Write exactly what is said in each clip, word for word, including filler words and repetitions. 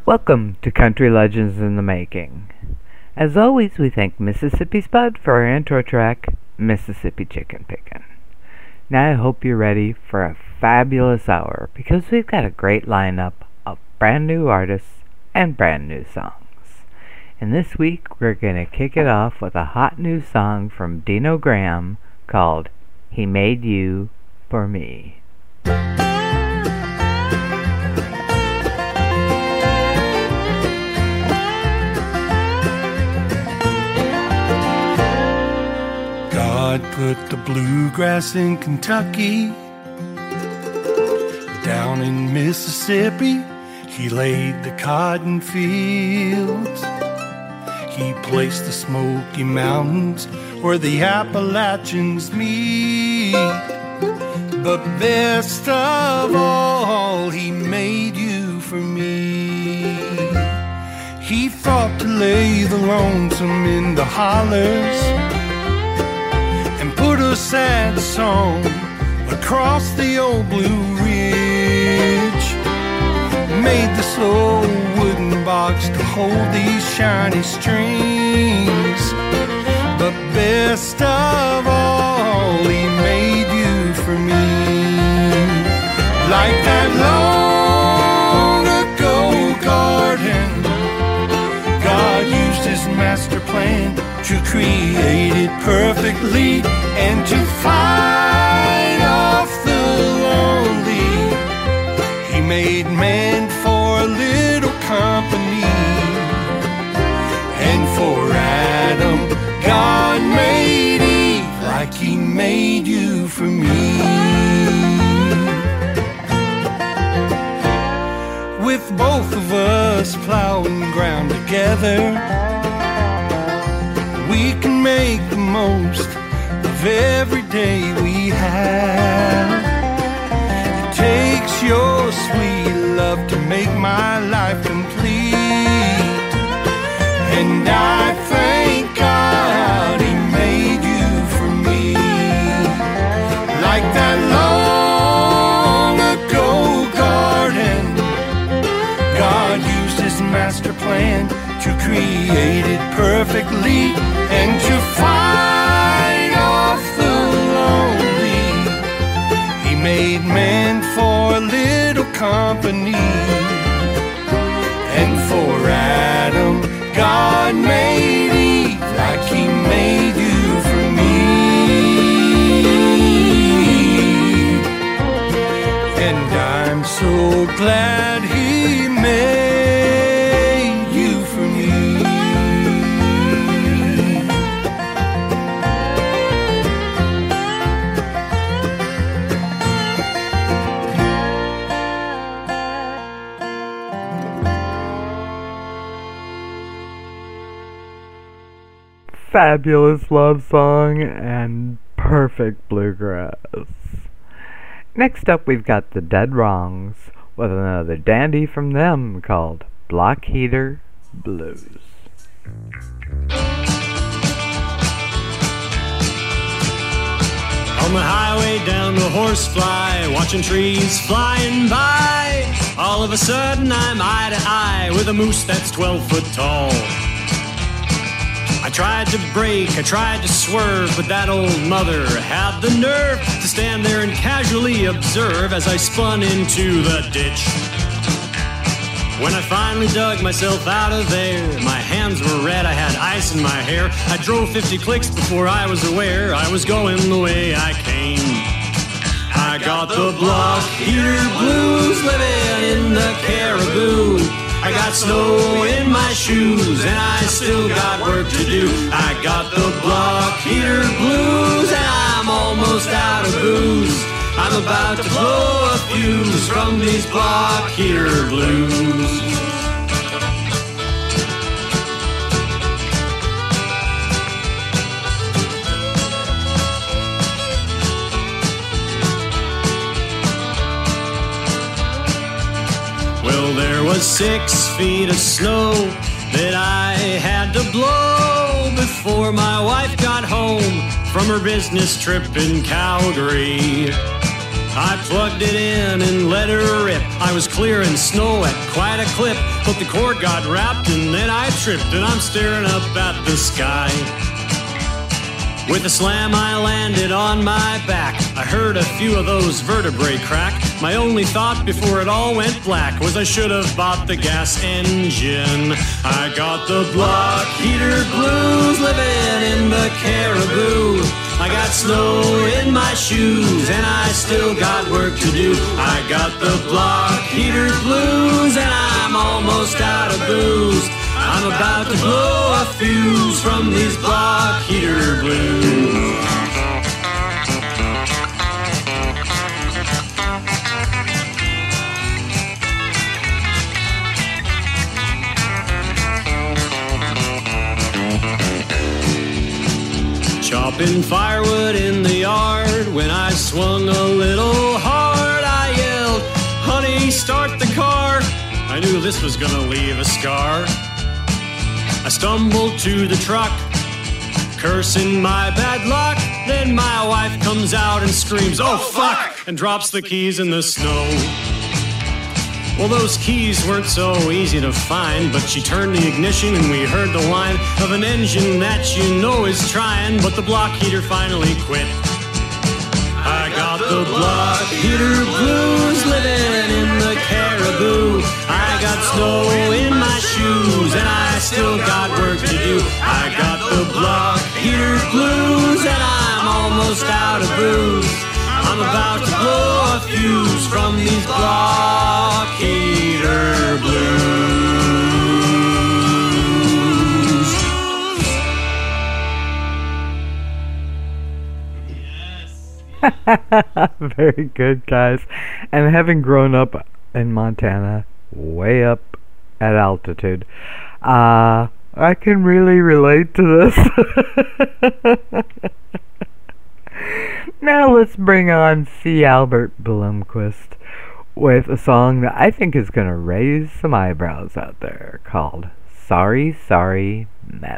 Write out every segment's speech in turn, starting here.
Welcome to Country Legends in the Making. As always, we thank Mississippi Spud for our intro track, Mississippi Chicken Pickin'. Now I hope you're ready for a fabulous hour because we've got a great lineup of brand new artists and brand new songs. And this week we're going to kick it off with a hot new song from Dino Graham called He Made You for Me. God put the bluegrass in Kentucky. Down in Mississippi, He laid the cotton fields. He placed the Smoky Mountains where the Appalachians meet. But best of all, He made you for me. He thought to lay the lonesome in the hollers and put a sad song across the old Blue Ridge. Made this old wooden box to hold these shiny strings. But best of all, He made you for me. Like that long ago garden, God used His master plan to create it perfectly and to fight off the lonely. He made man for a little company, and for Adam, God made Eve like He made you for me. With both of us plowing ground together, we can make the most of every day we have. It takes your sweet love to make my life complete, and I thank God He made you for me. Like that long ago garden, God used His master plan to create it perfectly and to fight off the lonely. He made man for a little company, and for Adam, God made Eve like He made you for me. And I'm so glad He made you for me. Fabulous love song and perfect bluegrass. Next up we've got the Dead Wrongs with another dandy from them called Block Heater Blues. On the highway down to Horsefly, watching trees flying by, all of a sudden I'm eye to eye with a moose that's twelve foot tall. I tried to brake, I tried to swerve, but that old mother had the nerve to stand there and casually observe as I spun into the ditch. When I finally dug myself out of there, my hands were red, I had ice in my hair. I drove fifty clicks before I was aware I was going the way I came. I got the block heater blues living in the Caribou. I got snow in my shoes and I still got work to do. I got the block heater blues and I'm almost out of booze. I'm about to blow a fuse from these block heater blues. Well, there was six feet of snow that I had to blow before my wife got home from her business trip in Calgary. I plugged it in and let her rip. I was clearing snow at quite a clip, but the cord got wrapped and then I tripped, and I'm staring up at the sky. With a slam I landed on my back. I heard a few of those vertebrae crack. My only thought before it all went black was I should have bought the gas engine. I got the block heater blues, living in the Caribou. I got snow in my shoes and I still got work to do. I got the block heater blues and I'm almost out of booze. I'm about to blow a fuse from these block heater blues. Chopping firewood in the yard, when I swung a little hard, I yelled, "Honey, start the car." I knew this was gonna leave a scar. I stumbled to the truck, cursing my bad luck. Then my wife comes out and screams, "Oh fuck!" and drops the keys in the snow. Well, those keys weren't so easy to find, but she turned the ignition and we heard the whine of an engine that you know is trying, but the block heater finally quit. I got the block heater blues, living in the Caribou. I got snow in my shoes and I still got work to do. I got the block heater blues and I'm almost out of booze. I'm about to blow a fuse from these block heater blues. Very good, guys. And having grown up in Montana, way up at altitude, uh, I can really relate to this. Now let's bring on C. Albert Blomquist with a song that I think is going to raise some eyebrows out there, called Sorry, Sorry Mess.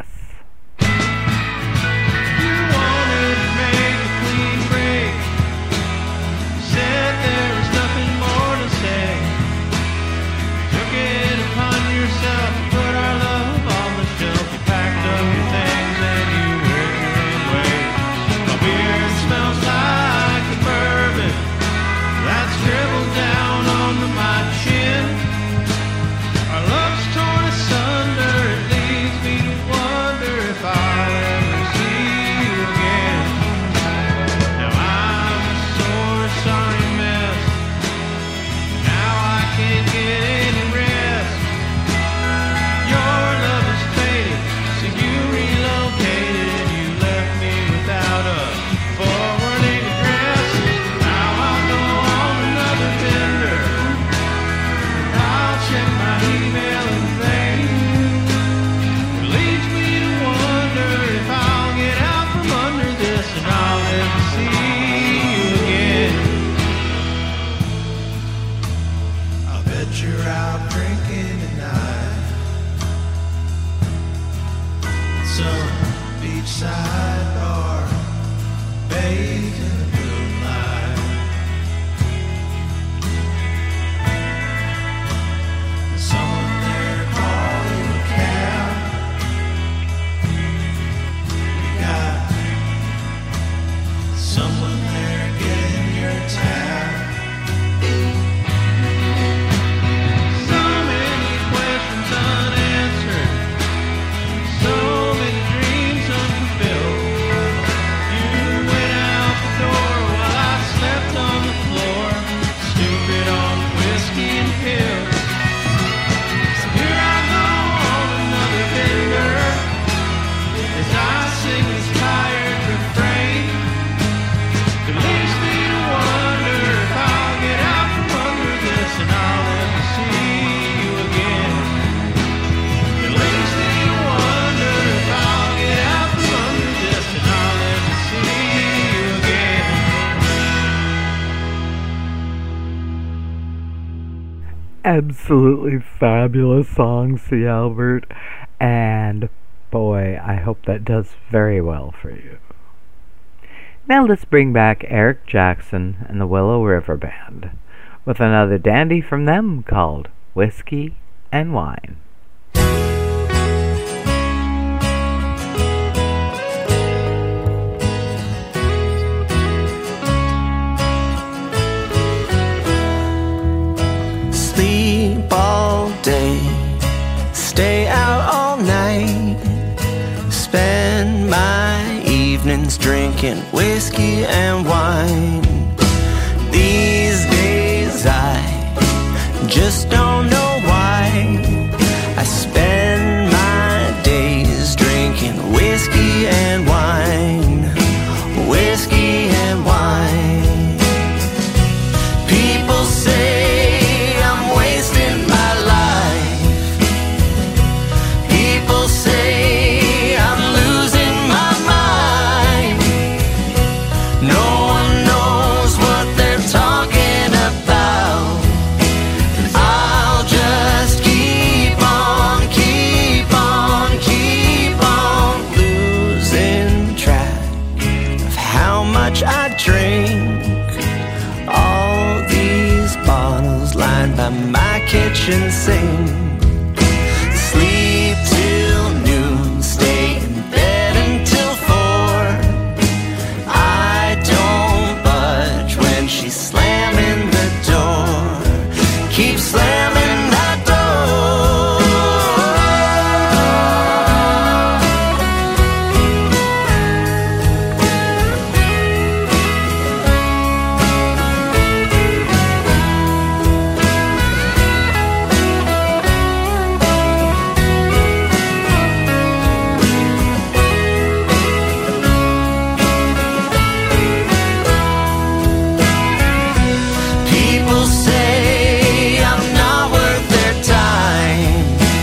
Absolutely fabulous song, C. Albert, and boy, I hope that does very well for you. Now let's bring back Eric Jackson and the Willow River Band with another dandy from them called Whiskey and Wine. Sleep all day, stay out all night, spend my evenings drinking whiskey and wine. These days I just don't know why I spend my days drinking whiskey and wine, whiskey and wine. People say I'm wasting my life. People say I'm losing my mind. No one knows what they're talking about. I'll just keep on, keep on, keep on losing track of how much I drink. All these bottles lined by my kitchen sink. Sleep till noon, stay in bed until four. I don't budge when she's slamming the door. Keep slamming that door. People say I'm not worth their time,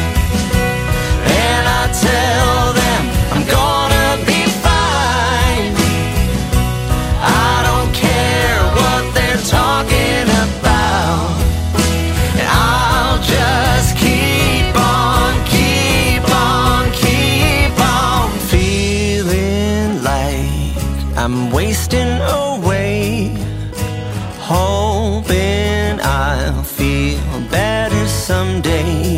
and I tell them I'm gonna be fine. I don't care what they're talking about, and I'll just keep on, keep on, keep on feeling like I'm wasting away, hoping I'll feel better someday.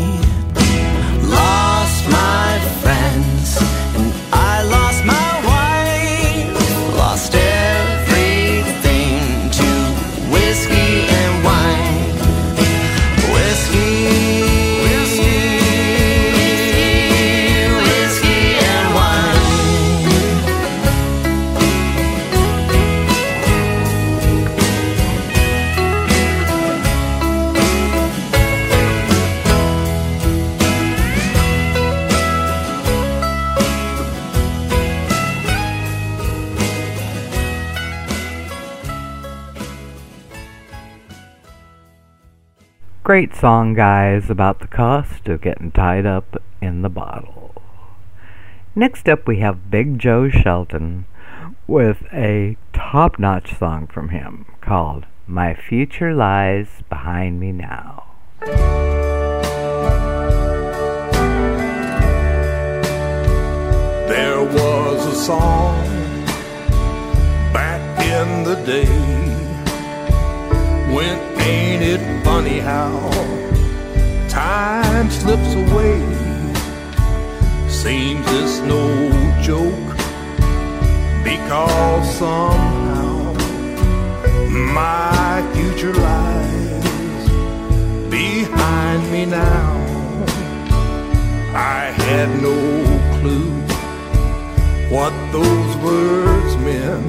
Lost my friends and I lost my wife, lost everything to whiskey and wine. Whiskey, whiskey, whiskey and wine. Great song, guys, about the cost of getting tied up in the bottle. Next up, we have Big Joe Shelton with a top-notch song from him called My Future Lies Behind Me Now. There was a song back in the day, when ain't it funny how time slips away. Seems it's no joke, because somehow my future lies behind me now. I had no clue what those words meant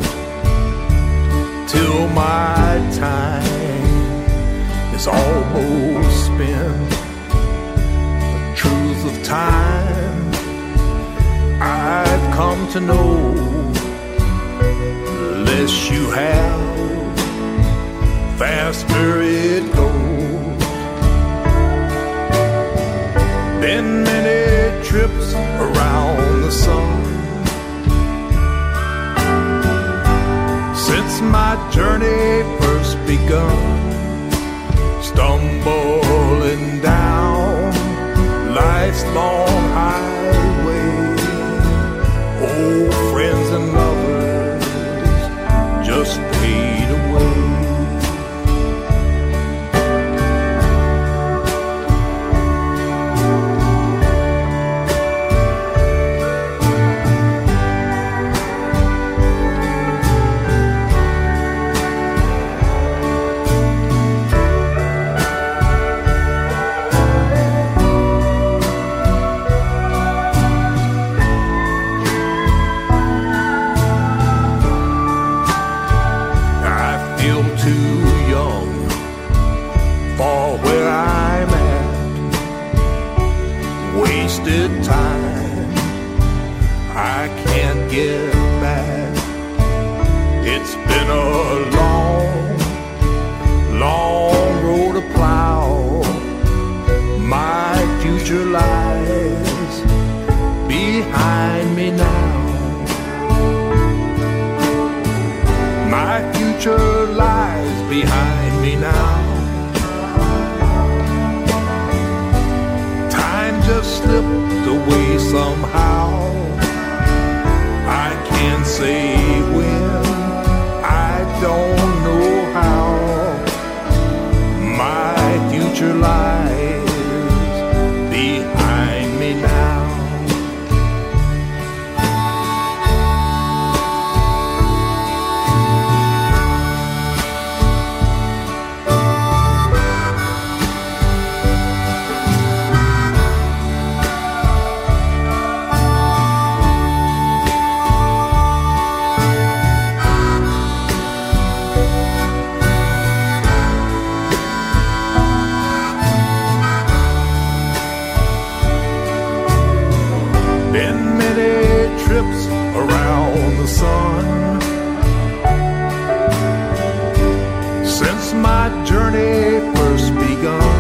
till my time is almost spent. The truth of time I've come to know, the less you have, faster it goes. Been many trips around the sun since my journey first begun, stumbling down life's long highway. Old friends and lovers time I can't get back. It's been a long, long road to plow. My future lies behind me now. My future lies behind me now. Time just slipped away somehow. I can't say when, I don't know how. My future lies behind me now. Around the sun since my journey first begun,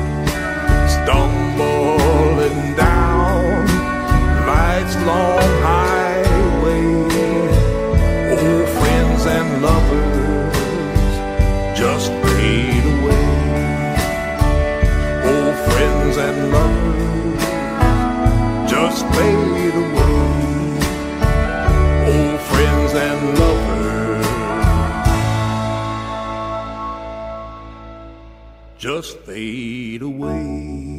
stumbling down life's long highway. Old friends and lovers just fade away. Old friends and lovers just fade away. Old friends and lovers just fade away.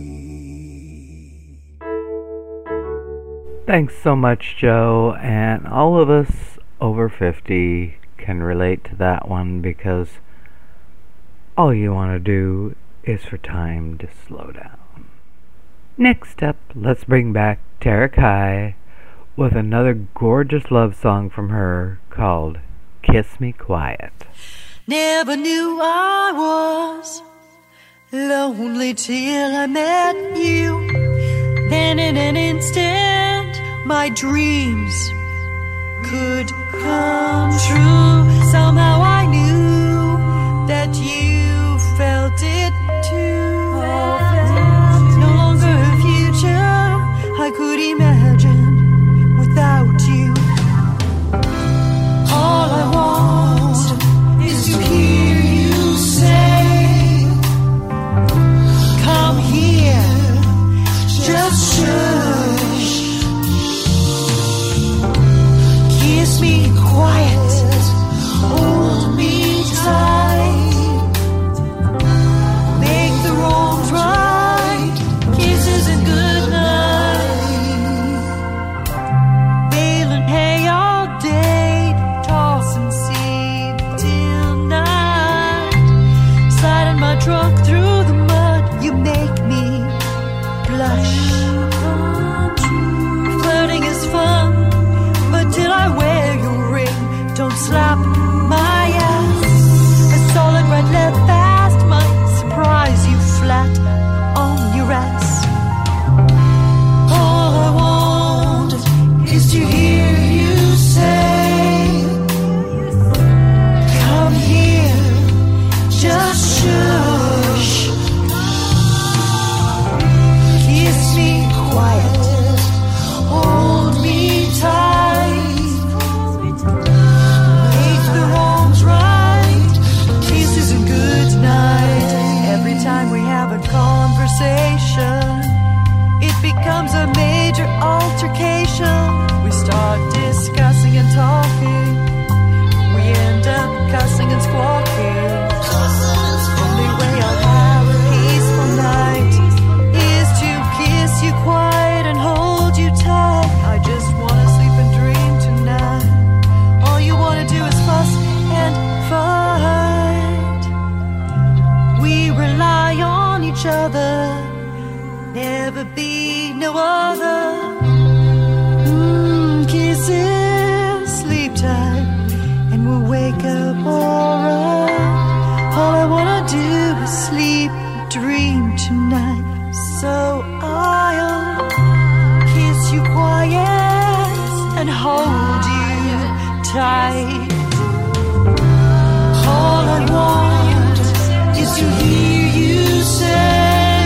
Thanks so much, Joe, and all of us over fifty can relate to that one because all you want to do is for time to slow down. Next up, let's bring back Tara Kai with another gorgeous love song from her called Kiss Me Quiet. Never knew I was lonely till I met you. Then in an instant my dreams could come true. Somehow I knew that you felt it too. No longer a future I could imagine without you. All I want is to hear you say, come here, just shush. Kiss me quiet, hold me tight. Make the wrongs right, kisses and good night. Truck through the mud, you make me blush. Flirting is fun, but till I wear your ring, don't slap my ass. A solid right left fast might surprise you flat on your ass. All I want is to hear you say, come here, just shush. Quiet, hold me tight. Make the wrongs right, kisses and good night. Every time we have a conversation, it becomes a major altercation. We start discussing and talking, we end up cussing and squawking. Only way I'll have a peaceful night is to kiss you quiet and hold you tight. I just wanna sleep and dream tonight. All you wanna do is fuss and fight. We rely on each other, never be no other. Mm, kisses, sleep tight, and we'll wake up alright. All I wanna do is sleep and dream tonight. So I'll kiss kiss you quiet and hold you tight. All I want is to hear you say,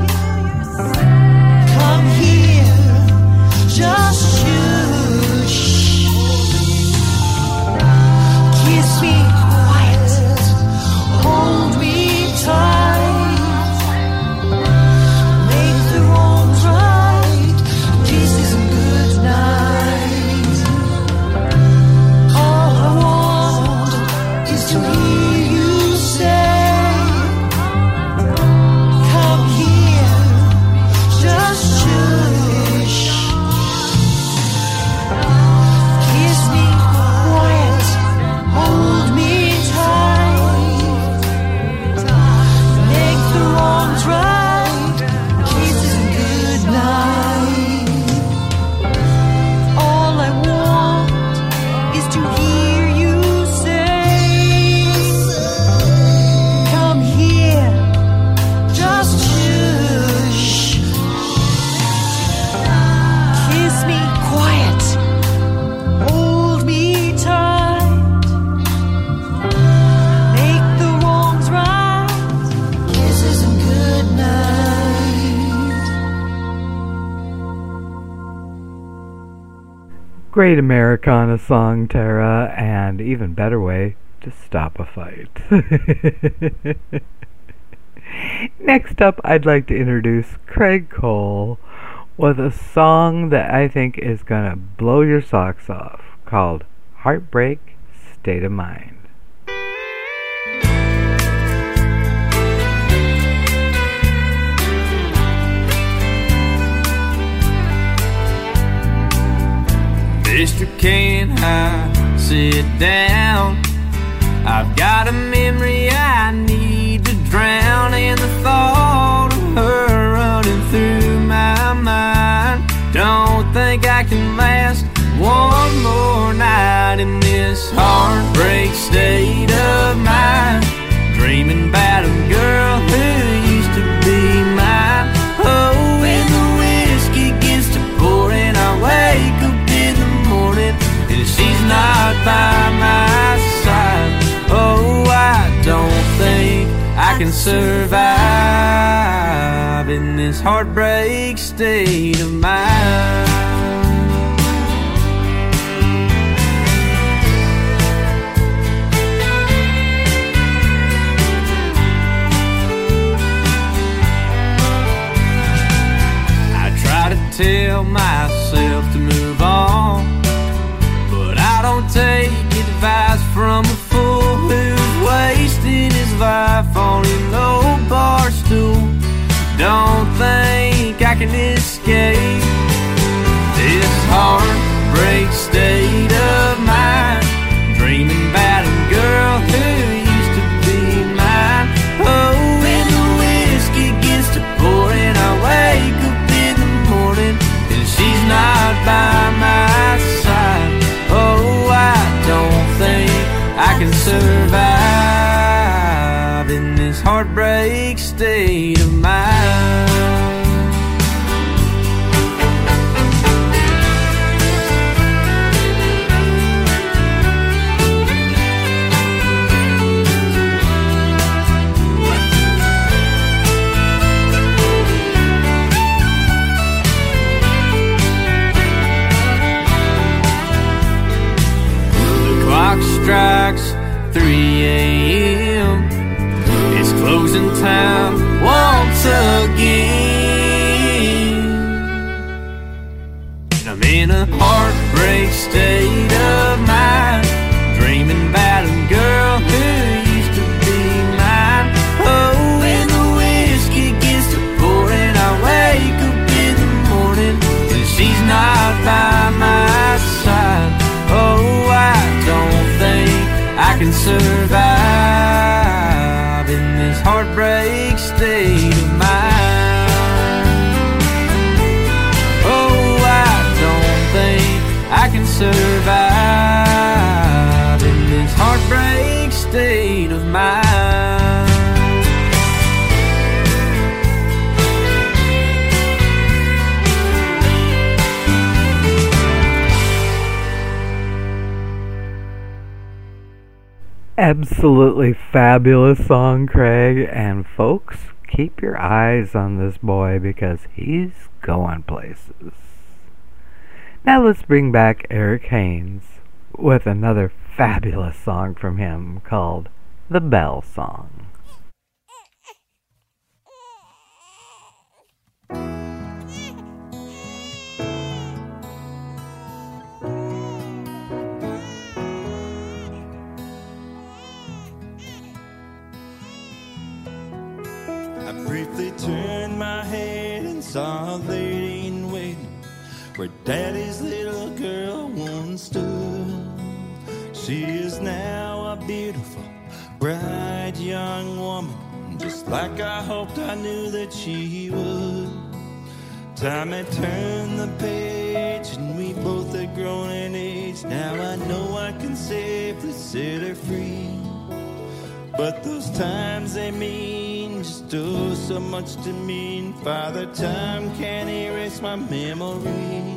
come here, just shush. Kiss me quiet, hold me tight. Make the wrongs right, this isn't good night. All I want is to hear you say, come here, just shush. Kiss me quiet, hold me tight. Make the wrongs right, this isn't good night. All I want is to hear you say, come here, just shush. Kiss me quiet, hold me tight. Make the wrongs right, this isn't good night. Great Americana song, Tara, and even better way to stop a fight. Next up, I'd like to introduce Craig Cole with a song that I think is gonna blow your socks off, called Heartbreak State of Mind. Mister Can I sit down? I've got a memory I need to drown, and the thought of her running through my mind. Don't think I can last one more night in this heartbreak state of mind, dreaming about a girl who used to be mine. Oh, when the whiskey gets to pouring, I wake up in the morning and she's not by my side. Oh, I don't think I can survive in this heartbreak state of mind. I try to tell myself to move on, but I don't take advice from a fool who's wasting his life on an old bar stool. Don't think I can escape this heartbreak state of mind, dreaming about a girl who used to be mine. Oh, when the whiskey gets to pouring, I wake up in the morning and she's not by my side. Oh, I don't think I can survive in this heartbreak state of mind. The clock strikes three a.m. It's closing time once again. I'm in a heartbreak state of mind, dreaming about a girl who used to be mine. Oh, when the whiskey gets to pouring, I wake up in the morning and she's not by my side. Oh, I don't think I can survive in this heartbreak Absolutely fabulous song, Craig. And folks, keep your eyes on this boy because he's going places. Now let's bring back Eric Haynes with another fabulous song from him called The Bell Song. I briefly turned my head and saw a lady in waiting where Daddy's little girl once stood. She is now a beautiful, bright young woman, just like I hoped I knew that she would. Time had turned the page and we both had grown in age. Now I know I can safely set her free. But those times they mean just oh so much to me. And Father Time can't erase my memory.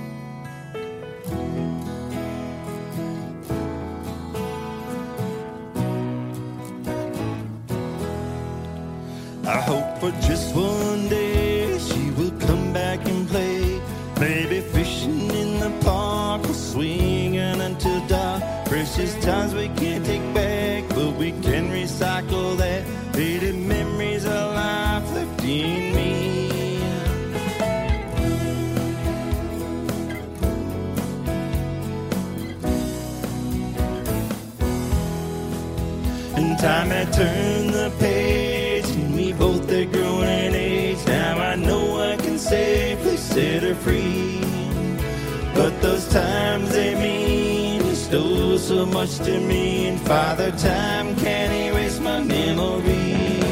I hope for just one day she will come back and play. Maybe fishing in the park or swinging until dark. Precious times we can't take back, but we can recycle that. Faded memories of life left in me. And time had turned the page, and we both had grown in age. Now I know I can safely set her free. But those times they mean just oh so much to me. And Father Time can't erase my memory.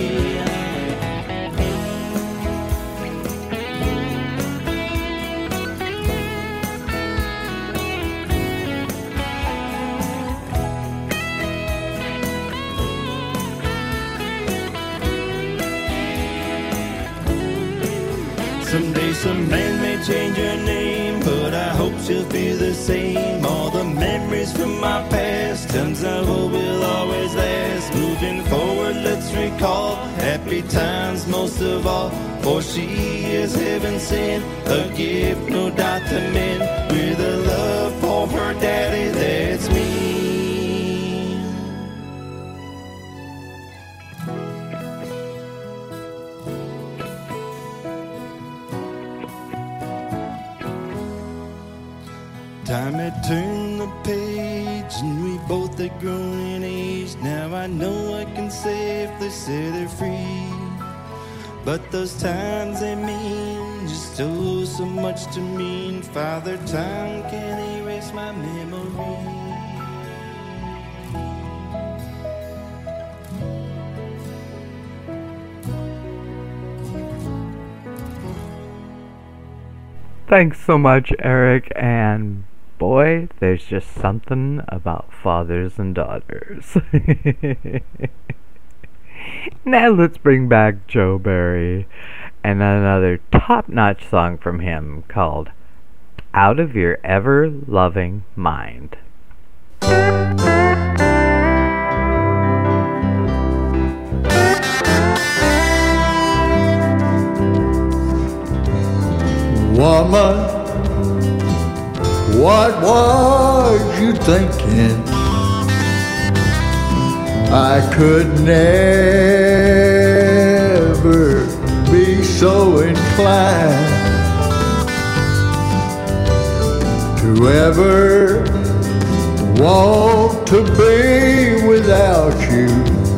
Someday some man may change her name, but I hope she'll feel the same. All the memories from my past, times I hope will always last. Moving forward, let's recall happy times most of all. For she is heaven sent, a gift no doubt to men. With a love for her daddy, that's me. Time had turned the page and we both had grown in age. Now I know I can safely set her free. But those times they mean just oh so much to me. And Father Time can't erase my memory. Thanks so much, Eric, and boy, there's just something about fathers and daughters. Now let's bring back Joe Barry and another top-notch song from him called Out of Your Ever-Loving Mind. Woman, what was you thinking? I could never be so inclined to ever want to be without you.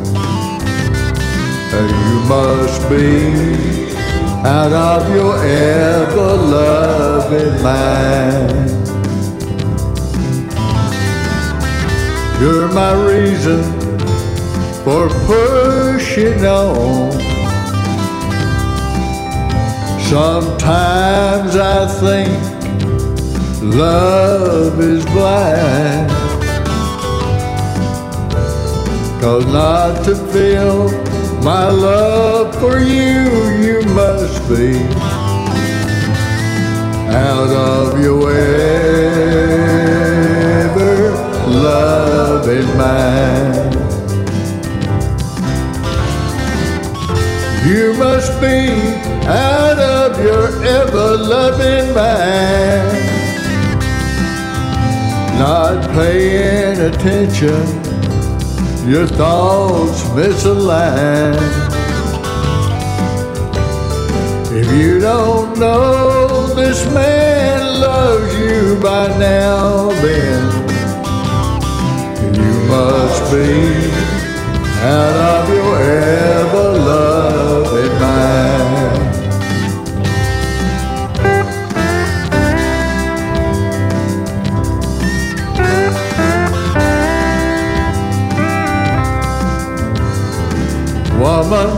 You must be out of your ever-loving mind. You're my reason for pushing on. Sometimes I think love is blind, 'cause not to feel my love for you, you must be out of your ever-loving mind. of your ever-loving mind. Not paying attention, your thoughts misaligned. If you don't know this man loves you by now, then you must be out of your ever-loving mind. Woman,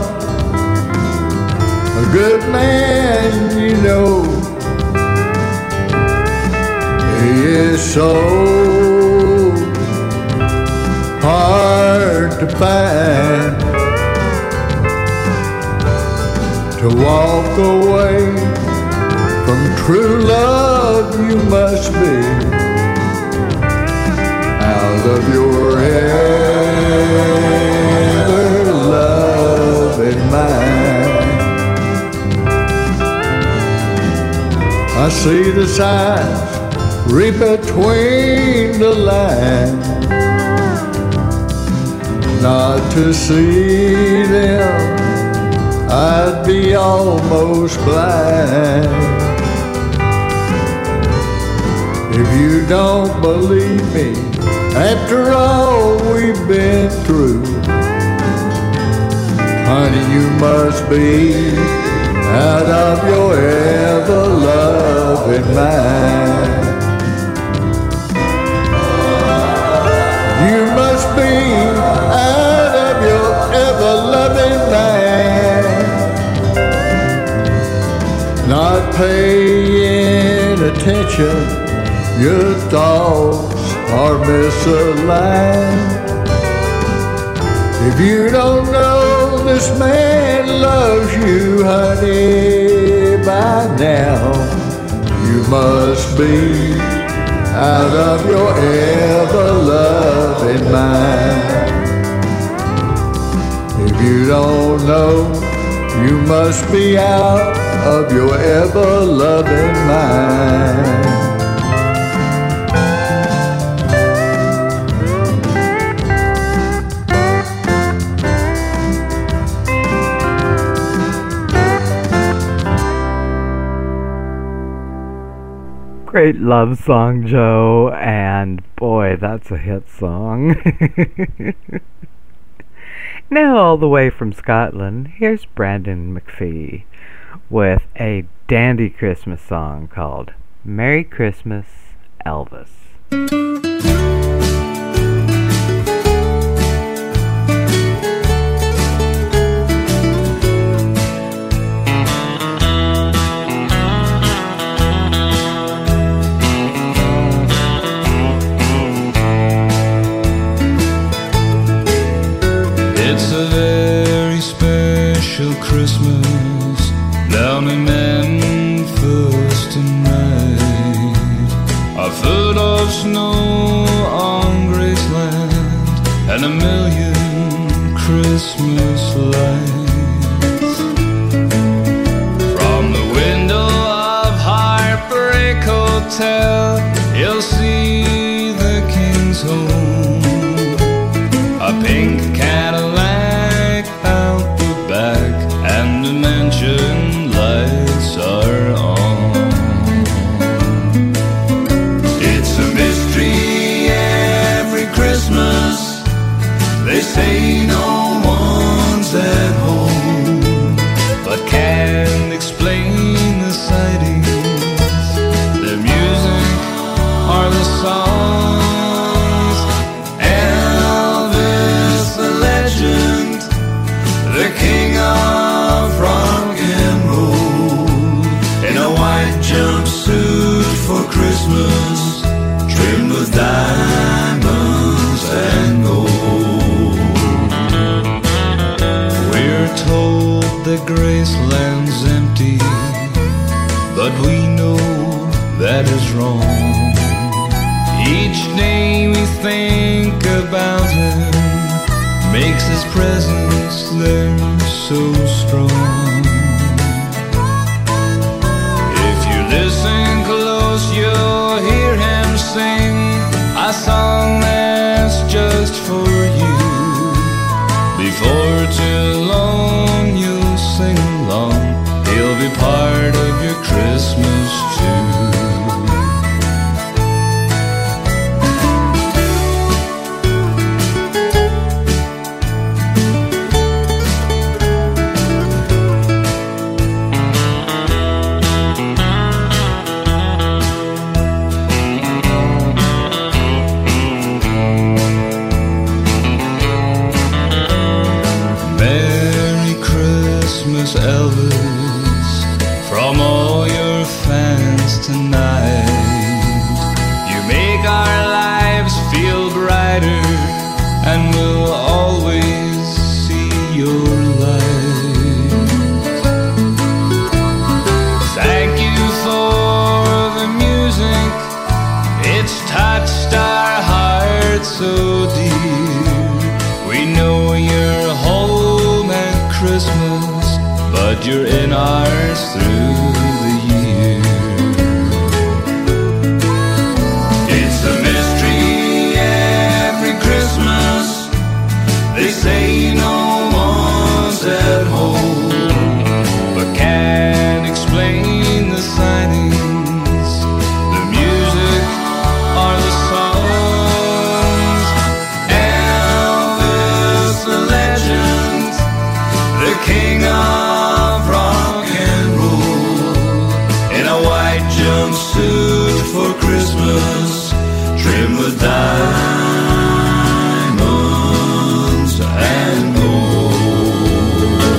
a good man, you know, he is so hard to find. To walk away from true love, you must be out of your ever-loving mind. I see the signs, read between the lines. Not to see them, I'd be almost blind. If you don't believe me, after all we've been through, honey, you must be out of your ever-loving mind. You must be out of your ever-loving mind. Not paying attention, your thoughts are misaligned. If you don't know this man loves you, honey, by now, you must be out of your ever-loving mind. If you don't know, you must be out of your ever-loving mind. Great love song, Joe, and boy, that's a hit song. Now, all the way from Scotland, here's Brandon McPhee with a dandy Christmas song called Merry Christmas, Elvis. It's a very special Christmas down in Memphis tonight. A foot of snow on Graceland and a million Christmas lights. From the window of Heartbreak Hotel, you'll see the King's home. A pink Cadillac out the back, and the mansion lights are on. It's a mystery every Christmas. They say no one's at home, but can't explain the sightings, the music or the songs. The king of rock and roll, in a white jumpsuit for Christmas, trimmed with diamonds and gold. We're told that Graceland's empty, but we know that is wrong. Each day we think about him makes his presence there so strong. from all your fans tonight. You make our lives feel brighter, and we'll always see your light. Thank you for the music, it's touched our hearts so dear. We know you're home at Christmas, but you're in ours through the year. It's a mystery every Christmas. They say no one's at home, but can't explain the sightings, the music or the songs. Elvis, the legend, the king of rock and roll, in a white jumpsuit for Christmas, trimmed with diamonds and gold.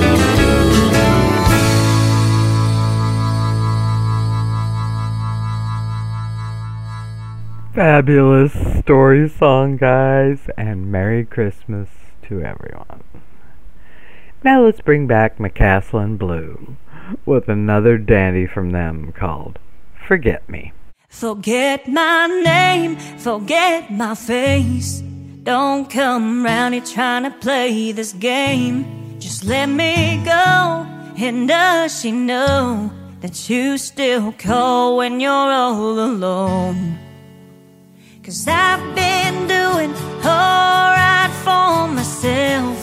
Fabulous story song, guys, and Merry Christmas to everyone. Now let's bring back McCaslin Blue with another dandy from them called Forget Me. Forget my name, forget my face. Don't come round here trying to play this game. Just let me go. And does she know that you still call when you're all alone? 'Cause I've been doing alright for myself,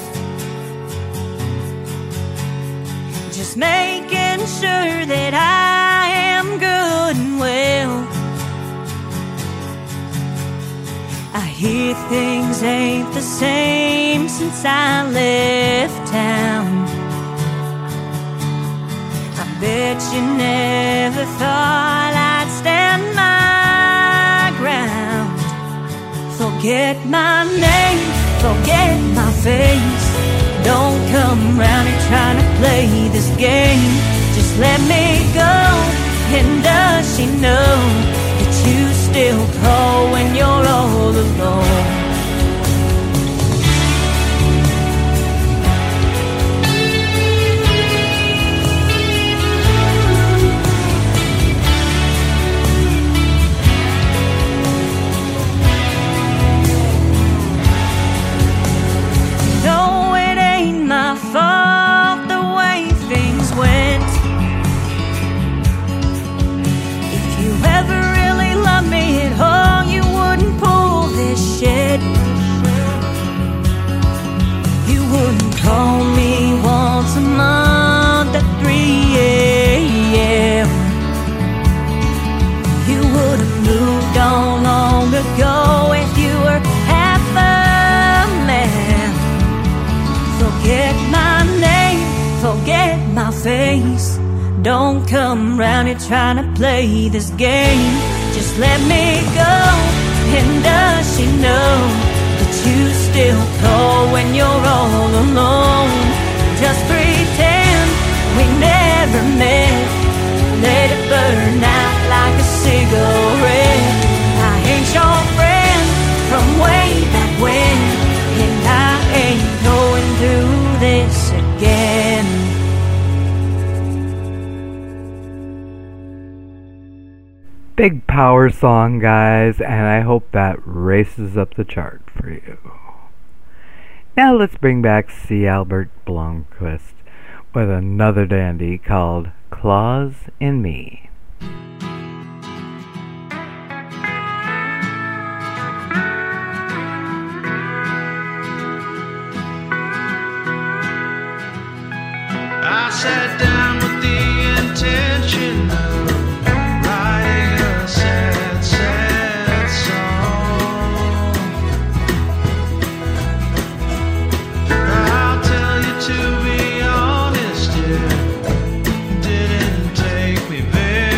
just making sure that I am good and well. I hear things ain't the same since I left town. I bet you never thought I'd stand my ground. Forget my name, forget my face. Don't come round here trying to play this game. Just let me go. And does she know that you still call when you're all alone? Fault the way things went. If you ever really loved me at all, you wouldn't pull this shit. You wouldn't call me once a month at three a.m. You would have moved on long ago if you were half a man. Forget my name, forget my face. Don't come round here trying to play this game. Just let me go. And does she know that you still call when you're all alone? Just pretend we never met. Let it burn out like a cigarette. I ain't your friend from way back when, and I ain't going through this again. Big power song, guys, and I hope that races up the chart for you. Now let's bring back C. Albert Blomqvist with another dandy called Claus in Me. I sat down with the intention of writing a sad, sad song. I'll tell you, to be honest, it didn't take me very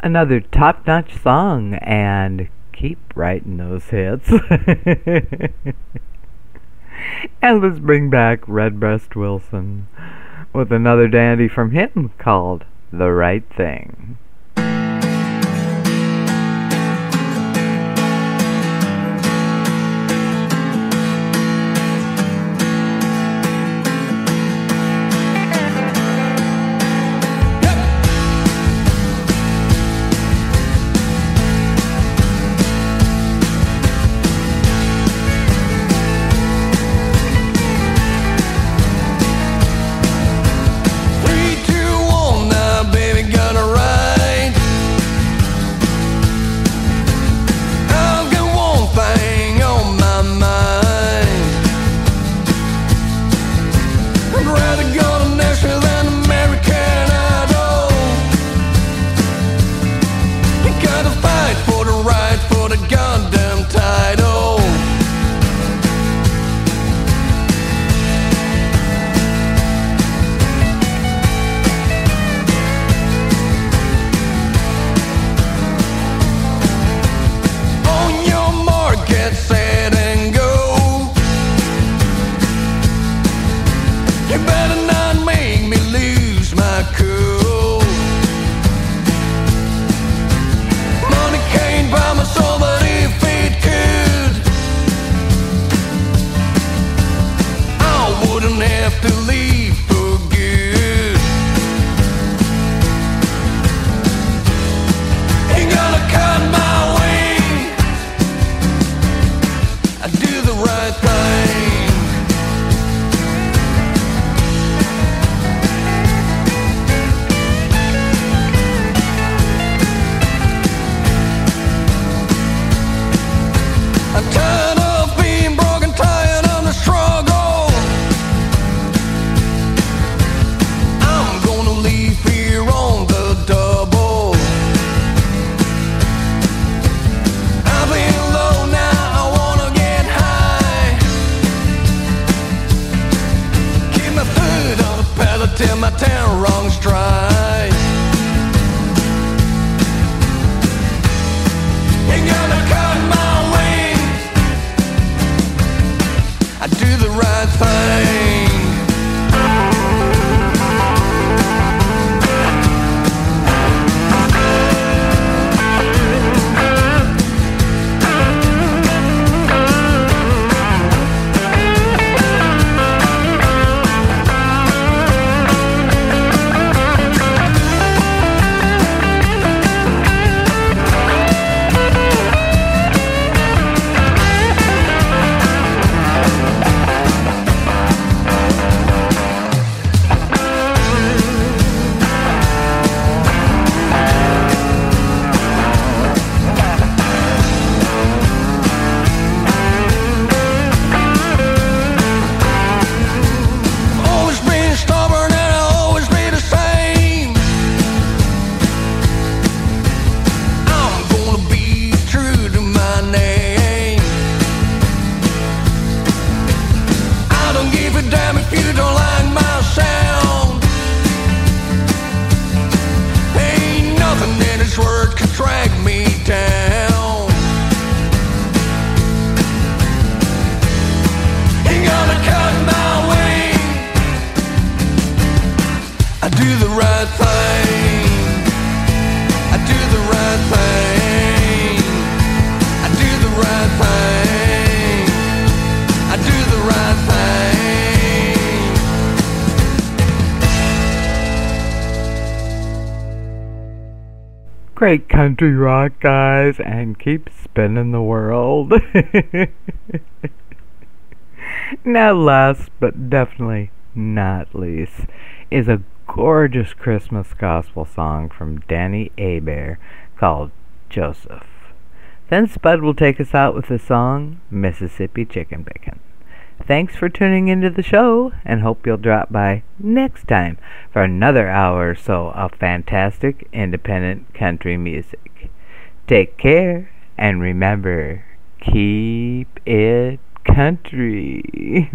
another top-notch song, and keep writing those hits. And let's bring back Redbreast Wilson with another dandy from him called The Right Thing. Great country rock, guys, and keep spinning the world. Now, last but definitely not least, is a gorgeous Christmas gospel song from Danny Abair called Joseph. Then Spud will take us out with the song Mississippi Chicken Pickin'. Thanks for tuning into the show, and hope you'll drop by next time for another hour or so of fantastic independent country music. Take care, and remember, keep it country.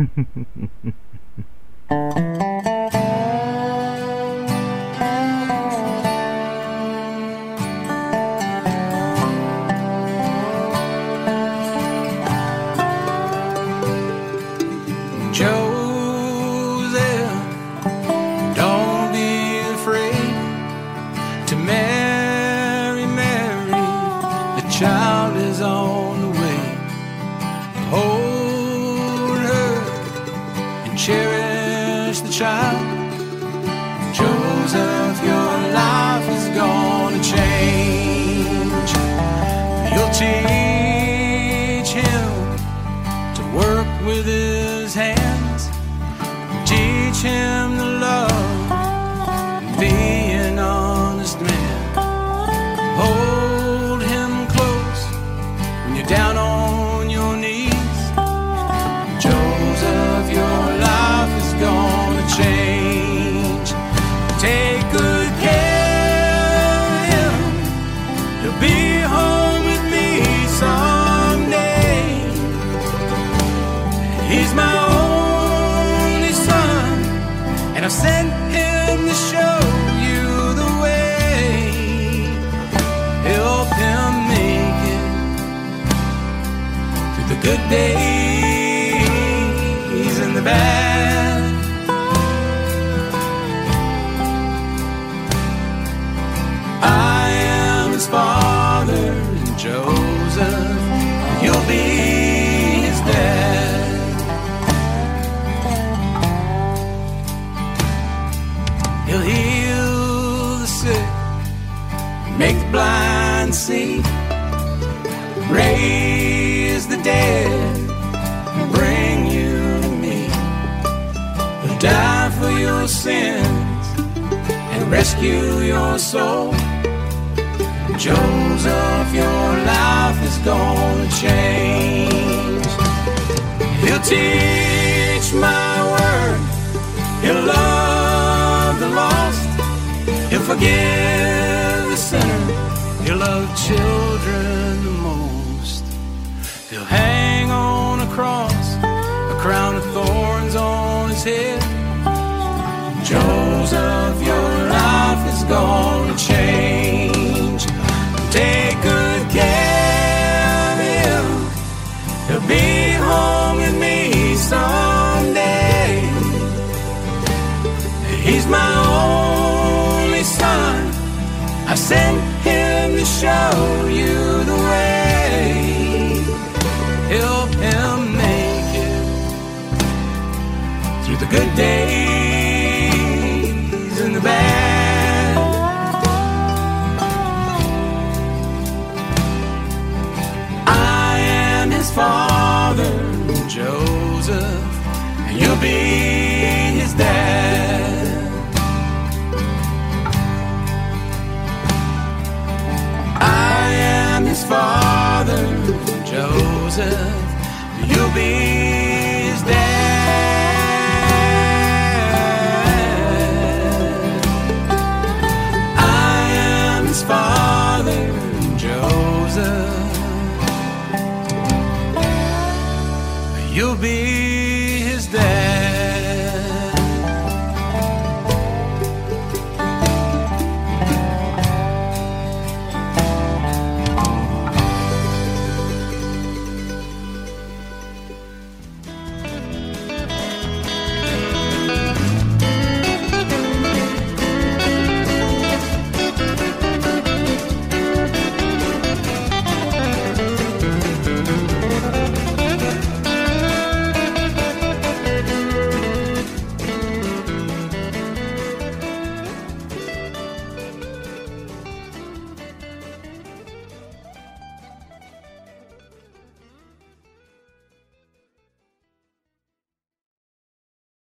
child. Joseph, your life is gonna change. You'll teach him to work with his hands. Teach him to love and be an honest man. Hold him close when you're down on your knees. Joseph, your life is gonna change. Take good care of him. He'll be home with me someday. He's my only son, and I've sent him to show you the way. Help him make it through the good days and the bad. I am his father, Joseph, you'll be his dad. He'll heal the sick, make the blind see, raise the dead, bring you to me. He'll die for your sins and rescue your soul. Joseph, your life is gonna change. He'll teach my word. He'll love the lost. He'll forgive the sinner. He'll love children the most. He'll hang on a cross, a crown of thorns on his head. Joseph, your life is gonna change. Take good care of him. He'll be home with me someday. He's my only son. I sent him to show you the way. Help him make it through the good days and the bad. I am his father, Joseph, and you'll be his dad. I am his father, Joseph, you'll be